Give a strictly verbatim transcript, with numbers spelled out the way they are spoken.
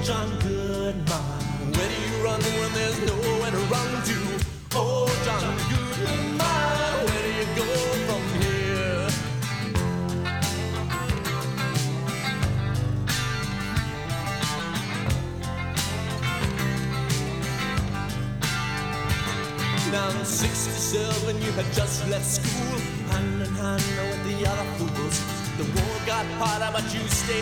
John Goodman. Where do you run when there's nowhere to run to? Oh, John Goodman, where do you go from here? Now in sixty-seven you had just left school, hand in hand with the other fools. The war got harder but you stayed